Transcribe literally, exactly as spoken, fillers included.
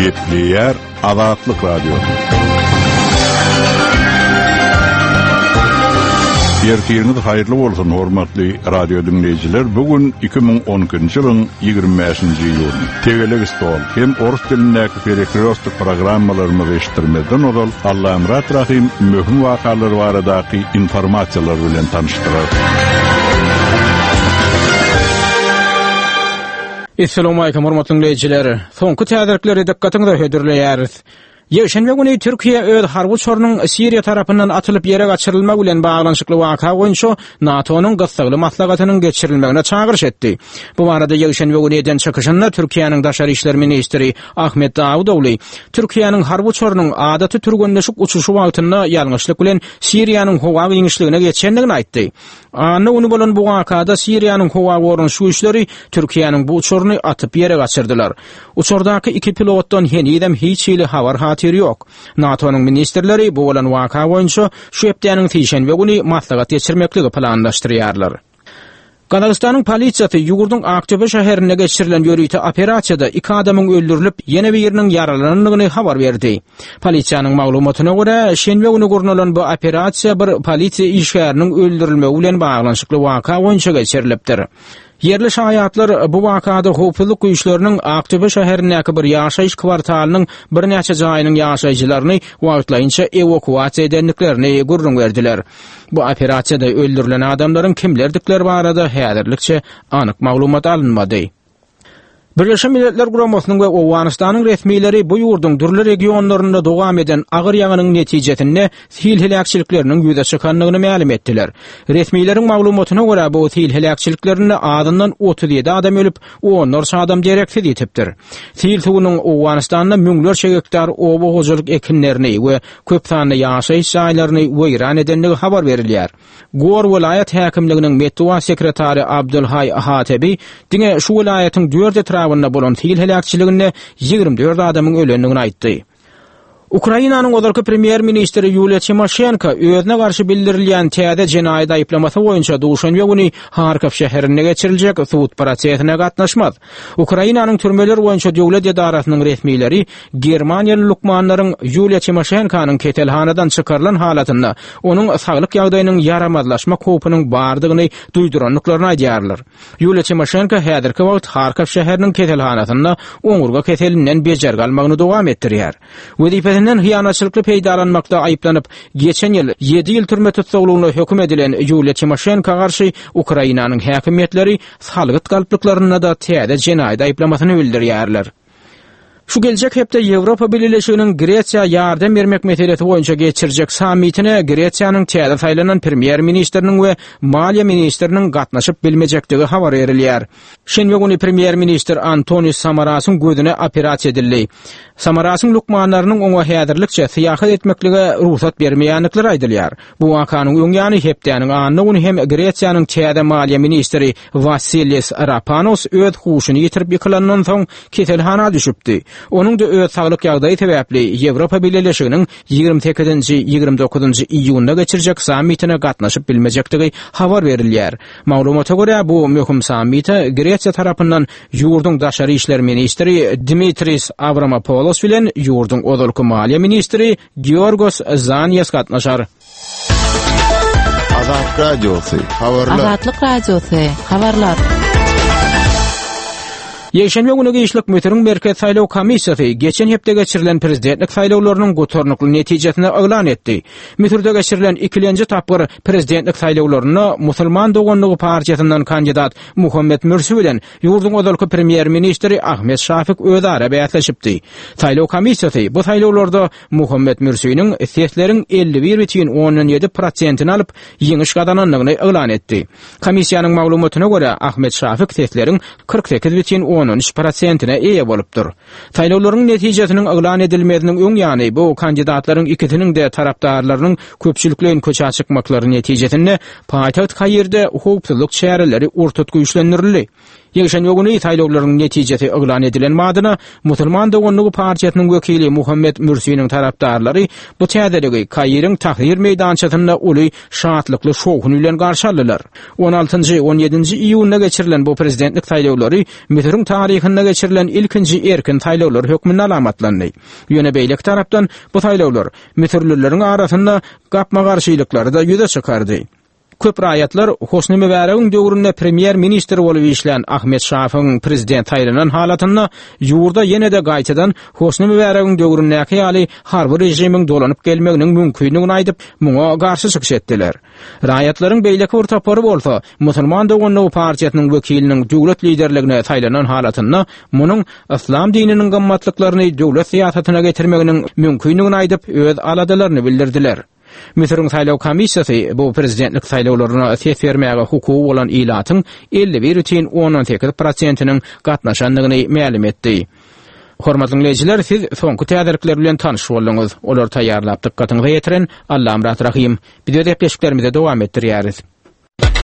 Gepleyer Azatlyk Radio. Ýertiriniz haýyrly bolsun hormatly radio dinleýijiler. Bugün iki ming on üçinji ýylyň ýygrimi beşinji ýyly. Tegeleg stol hem orus dilindäki perekreostik programmalaryny beşdirmeden odal Allah emrat rahim möhüm wakalary baradaky informasiýalar bilen tanışdyrar. Assalamu alaykum hormatly dinleýijiler. Soňky täzirlikleri dikkatiňize höderleýäris. Ýeşenme güni Türkiýe öz harby çorunyň Siriýa tarapyndan atylyp ýere gaçyrylmak bilen baglanyşykly waka boýunça NATO'nun gysgaly maslahatynyň geçirilmegine çağırış etdi. Bu barada ýeşenme güni eden çykyşynda Türkiýanyň daşary işler ministri Ahmet Davudowly Türkiýanyň harby çorunyň adaty türgenleşik uçuşy wagtyna ýalňyşlyk bilen Siriýanyň howa giňişligine geçendigini aýtdy. Anna onu bolan bu wakada Siriýanyň howa gorunşy Türkiýanyň bu uçuryny atyp ýere gaçyrdylar. Uçurdaky iki pilotdan henidem hiç ýyly habar yok. NATO'nun ministerleri bu olan waka boýunça şu hepdeniň tişenbe güni maslahat geçirmekligi planlaşdyrýarlar. Kazakstanyň polisiýasy Ýugurdyň Aktöbe şäherine geçirilen ýörüýte operasiýada iki adamyň öldürilip, ýene biriniň yaralandygyny habar berdi. Polisiýanyň maglumatyna görä, şenbe güni görülen bu operasiýa bir polisiýa işgäriniň öldürilmegi bilen baglanyşykly waka boýunça geçirilipdir. Yerli şaýatlar bu wakada howpsuzlyk güýçleriniň Aktöbe şäherindäki bir ýaşaýyş kwartalynyň bir näçe jaýynyň ýaşaýjylaryny wagtlaýynça evakuasiýa edendiklerini gurrun berdiler. Bu operasiýada öldürilen adamlaryň kimlerdikleri barada häzirlikçe anyk maglumat alınmady. Birleşen Milletler Guramasynyň we Owganystanyň resmiýetleri bu ýurduň dürli regionlarynda dowam eden agyr ýanynyň netijesinde hil-helakçylikleriniň ýüze çykanlygyny ma'lum etdiler. Resmiýetleriň maglumatyna görä bu hil-helakçyliklerinde adından otuz ýedi adam ölüp, onlar adam dereksiz ýetipdir. Hil suwunyň Owganystanda müňlerçe hektar oba gojalyk ekinlerini we köp sanly ýaşaýyş jaýlaryny weýran edendigi habar berilýär. Gor welaýat häkimliginiň Metwa sekretary Abdulhay Hatebi diňe şu welaýatyň dört etrafynda bolan hil-helakçyliginde ýygrimi dört adamyň ölendigini aýtdy. Ukrainanyň ozalky premier ministri Yulia Tymoshenko özüne garşy bildirilýän täze jenaýat aýplamasy boýunça duşanýa güni Harkov şäherine geçiriljek sud prosesine gatnaşmaz. Ukrainanyň türmeler boýunça döwlet edarasynyň resmiýetleri Germaniýaly lukmanlaryň Yulia Tymoshenkonyň ketelhanadan çykarylan halatynda onuň saglyk ýagdaýynyň yaramazlaşma howpunyň bardygyny duýduranlyklaryny aýdýarlar. Yulia Tymoshenko häzirki wagt Harkov şäheriniň ketelhanasynda oňurga ketelinden bejer galmagyny dowam etdirýär. Wezipesinden hiýanatçylykly peýdalanmakda aýyplanyp, geçen ýyl ýedi ýyl türme tutsagylygyna hökm edilen Yulia Tymoshenko garşy Ukrainanyň häkimetleri salgyt galplyklaryna da täze jenaýat aýplamasyny bildirýärler. Şu geljek hepde Ýewropa Birleşiginiň Gretsiýa ýardam bermek meselesi boýunça geçirjek sammitine Gretsiýanyň täze saýlanan premier ministriniň we maliýa ministriniň gatnaşyp bilmejekdigi habar berilýär. Şenbe güni premier ministr Antonis Samarasyň gözüne operasiýa edildi. Samarasyň lukmanlarynyň oňa häzirlikçe syýahat etmeklige ruhsat bermeýänlikleri aýdylýar. Bu wakanyň öňýany hepdeniň anyny güni hem Gretsiýanyň täze maliýa ministri Vasilis Rapanos öz huşuny ýitirip ýykylandan soň ketelhana düşüpdi. Onuň da öz saglyk ýagdaýy sebäpli Ýewropa Birleşiginiň ýygrimi sekizinji ýygrimi dokuzunji iýunda geçirjek sammitine gatnaşyp bilmejekdigi habar berilýär. Maglumata görä bu möhüm sammite Gretsiýa tarapyndan ýurduň daşary işler ministri Dimitris Avramopoulos bilen ýurduň ozalky maliýa ministri Georgos Zanias gatnaşar. Azat Radiosu habarlar. Azatlyk Radiosu habarlar. Ýeşenme güni Giýişlik Möteriň Merkez Saýlaw Komissiýasy geçen hepde geçirilen prezidentlik saýlawlarynyň gotornukly netijesini öňlan etdi. Möterde geçirilen ikinji tapgyr prezidentlik saýlawlaryna Musulman doganlygy partiýasyndan kandidat Muhammed Mursi bilen ýurduň ozalky premier ministri Ahmet Şafik özara beýatlaşypdy. Saýlaw Komissiýasy bu saýlawlarda Muhammed Mursiň sesleriň elli bir bitim on ýedi prosentyny alyp ýeňiş gazananlygyny öňlan etdi. Komissiýanyň maglumatyna görä Ahmet Şafik sesleriň kırk sekiz bitim on üç prosentine eýe bolupdyr. Saýlawlaryň netijesiniň öňlan edilmeginiň öňýany bu kandidatlaryň ikisiniň de tarapdarlarynyň köpçülikleň köçe çykmaklary netijesinde paýtaxt Kaýyrda howpsuzlyk şäherleri ortak güýçlendirildi. Ýeşen weguni taýlawlaryň netijesi eglan edilen madyna Musulman Dogonlugy partiýasynyň wekili Muhammed Mürsiniň tarapdarlary bu täzeligi Kaýryň tahrir meýdançasynda uly şatlykly şowun bilen garşy aldylar. on altynjy on ýedinji iýunda geçirilen bu prezidentlik taýlawlary Misiriň taryhynda geçirilen ilkinji erkin taýlawlar hökmüne alamatlandy. Ýöne beýlek tarapdan bu taýlawlar Misirlileriň arasynda gapma garşylyklary da ýüze çykardy. Köp raýatlar Hosni Mübaregiň döwründe premier ministr bolup işleýän Ahmet Şafyň prezident taýlanan halatynda ýurda ýene-de gaýtadan Hosni Mübaregiň döwründäki ýaly harby rejimiň dolanyp gelmeginiň mümkinligini aýdyp muňa garşy çykyş etdiler. Raýatlaryň beýleki urtapary bolsa, Musulman Dogonlugy partiýasynyň wekiliniň döwlet liderligine taýlanan halatynda munyň islam dininiň gymmatlyklaryny döwlet siýasatyna getirmeginiň mümkinligini aýdyp öz aladalarını bildirdiler. Misiriň saýlaw komissiýasy bu prezidentlik saýlawlaryna ses bermäge hukuky bolan ilatyň elli bir üçin on sekiz prosentiniň gatnaşandygyny ma'lum etdi. Hormatly dinleýijiler, siz soňky täderikler bilen tanyş boldunuz. Olar taýýarlap dykkatyňyza ýetiren Allam rahim. Biz öýdep beşiklerimize dowam etdirýäris.